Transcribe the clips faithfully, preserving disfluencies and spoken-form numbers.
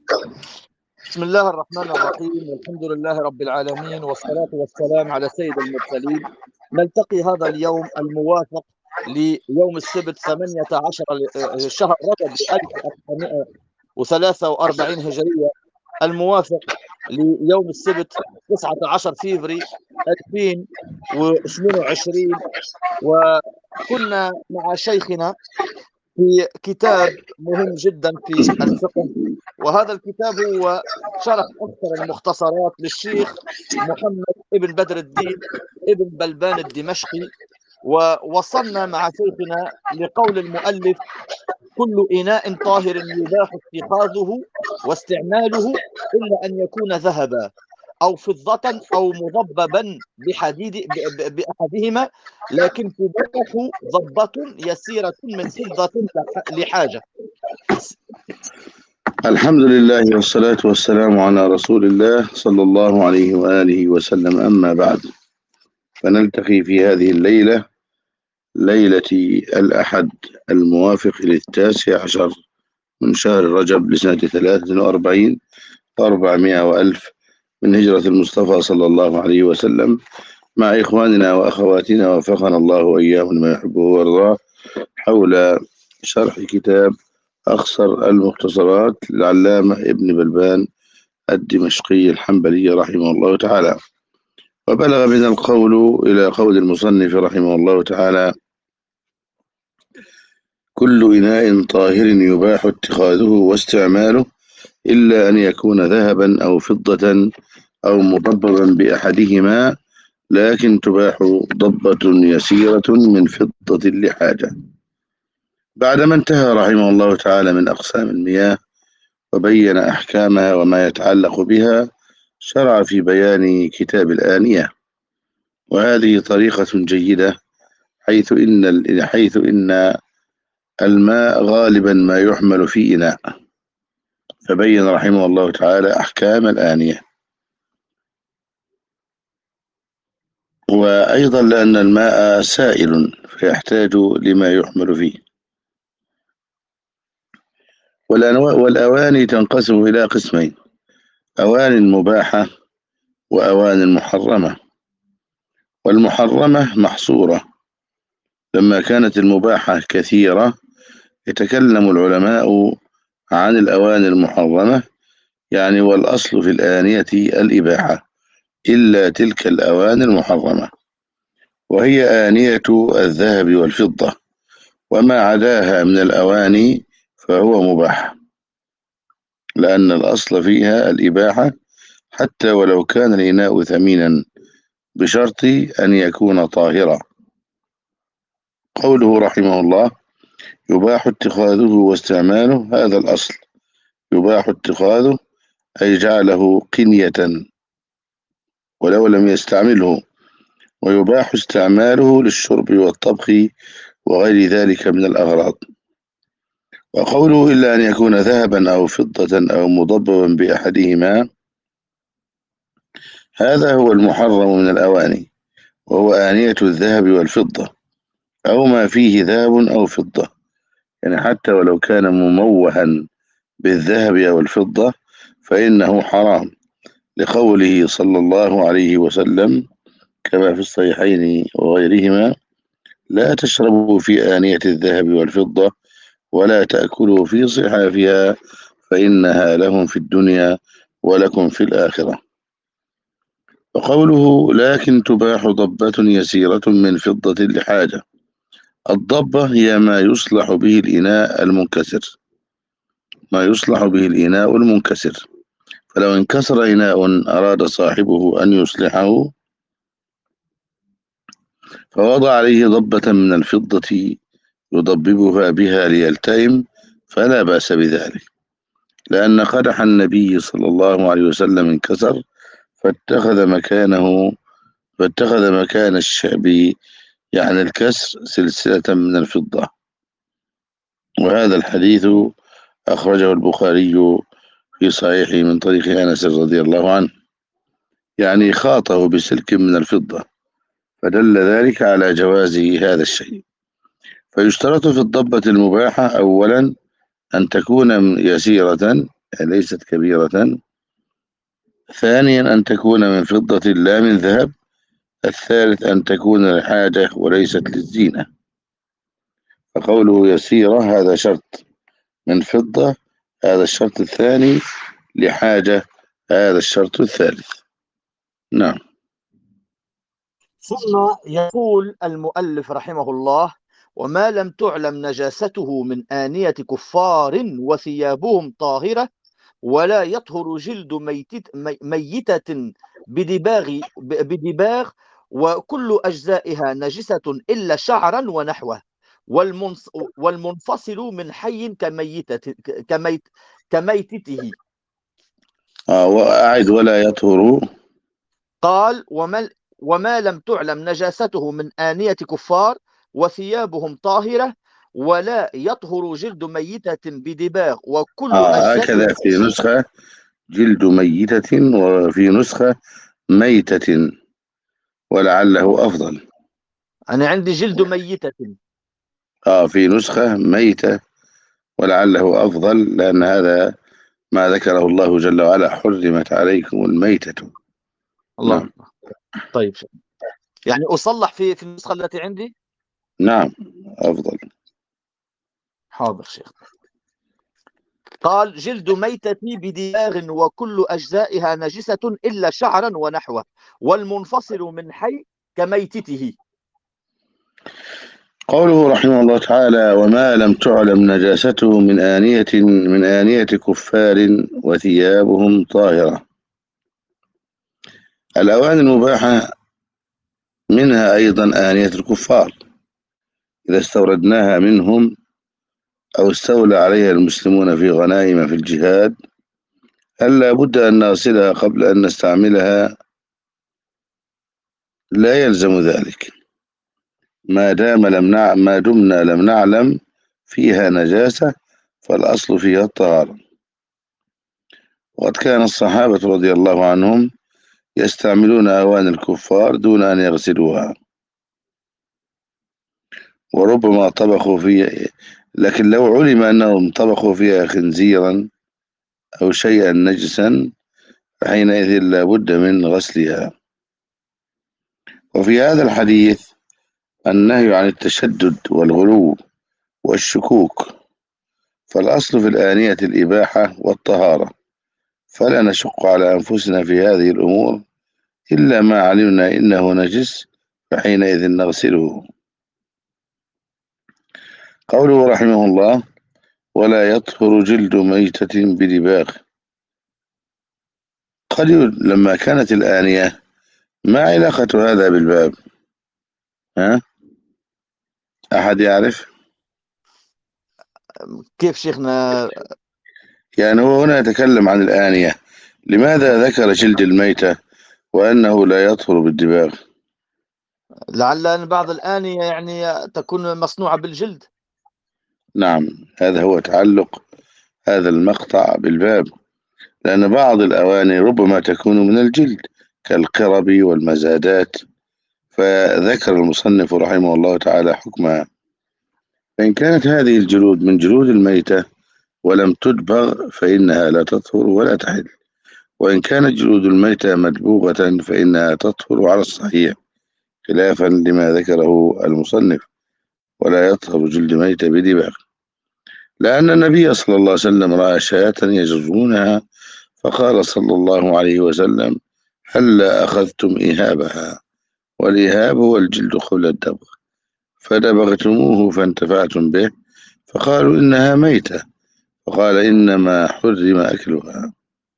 بسم الله الرحمن الرحيم، والحمد لله رب العالمين، والصلاة والسلام على سيد المرسلين. نلتقي هذا اليوم الموافق ليوم السبت ثمانية عشر ل- شهر رجب ألف وأربعمائة وثلاثة وأربعين هجرية، الموافق ليوم السبت تسعة عشر فيفري ألفين واثنين وعشرين. وكنا مع شيخنا في كتاب مهم جدا في الفقه، وهذا الكتاب هو شرح أكثر المختصرات للشيخ محمد ابن بدر الدين ابن بلبان الدمشقي. ووصلنا مع شيخنا لقول المؤلف: كل إناء طاهر يباح اتخاذه واستعماله إلا أن يكون ذهبا أو فضة أو مضببا بحديد ب- ب- بأحدهما، لكن تباح ضبة يسيرة من فضة لح- لحاجة. الحمد لله والصلاة والسلام على رسول الله صلى الله عليه وآله وسلم. أما بعد، فنلتقي في هذه الليلة، ليلة الأحد الموافق للتاسع عشر من شهر رجب لسنة ثلاثة وأربعين وأربعمائة وألف من هجرة المصطفى صلى الله عليه وسلم، مع إخواننا وأخواتنا وفقنا الله وإياهم لما يحبه ويرضاه، حول شرح كتاب أخصر المختصرات للعلامة ابن بلبان الدمشقي الحنبلي رحمه الله تعالى. وبلغ من القول إلى قول المصنف رحمه الله تعالى: كل إناء طاهر يباح اتخاذه واستعماله إلا أن يكون ذهبا أو فضة أو مضببا بأحدهما، لكن تباح ضبة يسيرة من فضة لحاجة. بعدما انتهى رحمه الله تعالى من أقسام المياه وبين أحكامها وما يتعلق بها، شرع في بيان كتاب الآنية، وهذه طريقة جيدة، حيث إن حيث إن الماء غالبا ما يحمل في إناء، فبين رحمه الله تعالى أحكام الآنية. وأيضا لأن الماء سائل فيحتاج لما يحمل فيه. والأواني تنقسم إلى قسمين: أوان مباحة وأوان محرمة. والمحرمة محصورة. لما كانت المباحة كثيرة، يتكلم العلماء عن الأواني المحرمة، يعني والأصل في الآنية الإباحة إلا تلك الأواني المحرمة، وهي آنية الذهب والفضة، وما عداها من الأواني فهو مباح، لأن الأصل فيها الإباحة، حتى ولو كان الإناء ثمينا، بشرط أن يكون طاهرا. قوله رحمه الله: يباح اتخاذه واستعماله، هذا الأصل. يباح اتخاذه أي جعله قنية ولو لم يستعمله، ويباح استعماله للشرب والطبخ وغير ذلك من الأغراض. وقوله إلا أن يكون ذهبا أو فضة أو مضببا بأحدهما، هذا هو المحرم من الأواني، وهو آنية الذهب والفضة، أو ما فيه ذهب أو فضة، يعني حتى ولو كان مموها بالذهب أو الفضة فإنه حرام، لقوله صلى الله عليه وسلم كما في الصحيحين وغيرهما: لا تشربوا في آنية الذهب والفضة ولا تأكلوا في صحافها، فإنها لهم في الدنيا ولكم في الآخرة. وقوله لكن تباح ضبة يسيرة من فضة لحاجة، الضبة هي ما يصلح به الإناء المنكسر ما يصلح به الإناء المنكسر فلو انكسر إناء أراد صاحبه أن يصلحه، فوضع عليه ضبة من الفضة يضببها بها ليلتئم، فلا بأس بذلك، لأن قدح النبي صلى الله عليه وسلم انكسر، فاتخذ مكانه فاتخذ مكان الشعب، يعني الكسر، سلسلة من الفضة. وهذا الحديث أخرجه البخاري في صحيحه من طريق أنس رضي الله عنه، يعني خاطه بسلك من الفضة، فدل ذلك على جواز هذا الشيء. فيشترط في الضبة المباحة أولا أن تكون يسيرة، ليست كبيرة. ثانيا أن تكون من فضة لا من ذهب. الثالث أن تكون للحاجة وليست للزينة. فقوله يسيرة هذا شرط من فضة، هذا الشرط الثاني. لحاجة هذا الشرط الثالث. نعم. ثم يقول المؤلف رحمه الله: وما لم تعلم نجاسته من آنية كفار وثيابهم طاهرة ولا يطهر جلد ميتة, ميتة بدباغ بدباغ وكل أجزائها نجسة إلا شعرا ونحوه والمنفصل من حي كميتة كميت كميتته. آه وأعد ولا يطهر. قال: وما, وما لم تعلم نجاسته من آنية كفار وثيابهم طاهرة ولا يطهر جلد ميتة بدباغ وكل آه أجزائها. هكذا في نسخة جلد ميتة، وفي نسخة ميتة، ولعله أفضل. أنا عندي جلد ميتة. آه في نسخة ميتة ولعله أفضل، لأن هذا ما ذكره الله جل وعلا: حرمت عليكم الميتة. الله. نعم. طيب، يعني أصلح في في النسخة التي عندي. نعم أفضل. حاضر شيخ. قال: جلد ميتة بدباغ وكل أجزائها نجسة إلا شعرا ونحوه والمنفصل من حي كميتته. قوله رحمه الله تعالى: وما لم تعلم نجاسته من آنية من آنية كفار وثيابهم طاهرة. الأواني المباحة منها أيضا آنية الكفار إذا استوردناها منهم أو استولى عليها المسلمون في غنائم في الجهاد، هل لا بد أن نغسلها قبل أن نستعملها؟ لا يلزم ذلك، ما دام لم نع... ما دمنا لم نعلم فيها نجاسة، فالأصل فيها الطهارة. وقد كان الصحابة رضي الله عنهم يستعملون أواني الكفار دون أن يغسلوها، وربما طبخوا فيها، لكن لو علم أنهم طبخوا فيها خنزيرا أو شيئا نجسا فحينئذ لا بد من غسلها. وفي هذا الحديث النهي عن التشدد والغلو والشكوك، فالأصل في الآنية الإباحة والطهارة، فلا نشق على أنفسنا في هذه الأمور إلا ما علمنا إنه نجس، فحينئذ نغسله. قوله رحمه الله: ولا يطهر جلد ميتة بدباغ. قد لما كانت الآنية، ما علاقة هذا بالباب؟ ها؟ أحد يعرف؟ كيف شيخنا؟ يعني هو هنا يتكلم عن الآنية، لماذا ذكر جلد الميتة وأنه لا يطهر بالدباغ؟ لعل بعض الآنية يعني تكون مصنوعة بالجلد. نعم، هذا هو تعلق هذا المقطع بالباب، لأن بعض الأواني ربما تكون من الجلد كالقرب والمزادات، فذكر المصنف رحمه الله تعالى حكمها. فإن كانت هذه الجلود من جلود الميتة ولم تدبغ فإنها لا تطهر ولا تحل، وإن كانت جلود الميتة مدبوغة فإنها تطهر على الصحيح، خلافا لما ذكره المصنف: ولا يطهر جلد ميتة بدباغ، لأن النبي صلى الله عليه وسلم رأى شاة يجرونها فقال صلى الله عليه وسلم: هلا أخذتم إهابها؟ والإهاب هو الجلد قبل الدبغ، فدبغتموه فانتفعتم به، فقالوا إنها ميتة، فقال: إنما حرم أكلها.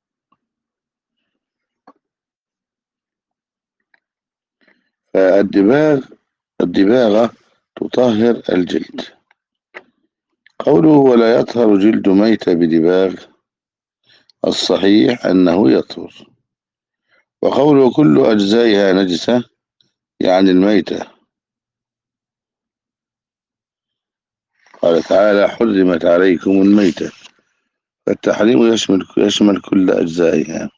فالدباغ الدباغة تطهر الجلد. قوله: ولا يطهر جلد ميتة بدباغ، الصحيح أنه يطهر. وقوله: كل أجزائها نجسة، يعني الميتة. قال تعالى: حرمت عليكم الميتة، فالتحريم يشمل يشمل كل أجزائها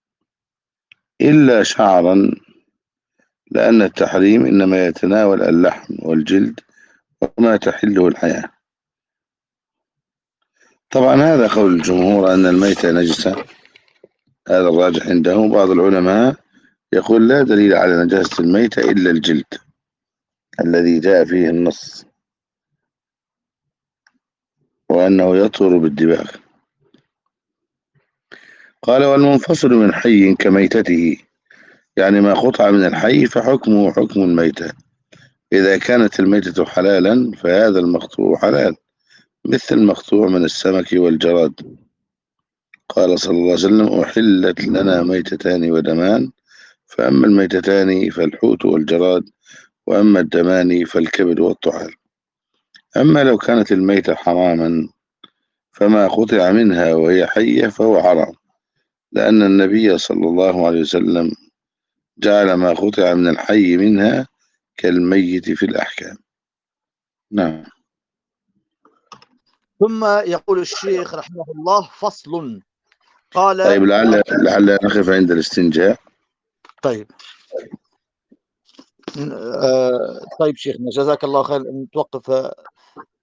إلا شعرا، لأن التحريم إنما يتناول اللحم والجلد وما تحله الحياة. طبعا هذا قول الجمهور أن الميتة نجسة، هذا الراجح عندهم. بعض العلماء يقول لا دليل على نجاسة الميتة إلا الجلد الذي جاء فيه النص وأنه يطهر بالدباغ. قال والمنفصل من حي كميتته، يعني ما قطع من الحي فحكمه حكم الميتة. إذا كانت الميتة حلالا فهذا المقطوع حلال، مثل المقطوع من السمك والجراد. قال صلى الله عليه وسلم أحلت لنا ميتتان ودمان، فأما الميتتان فالحوت والجراد، وأما الدمان فالكبد والطحال. أما لو كانت الميتة حراما فما قطع منها وهي حية فهو حرام، لأن النبي صلى الله عليه وسلم جعل ما قطع من الحي منها كالميت في الأحكام. نعم. ثم يقول الشيخ رحمه الله فصل. قال طيب لعل لعل نقف عند الاستنجاء. طيب آه طيب شيخنا جزاك الله خير، نتوقف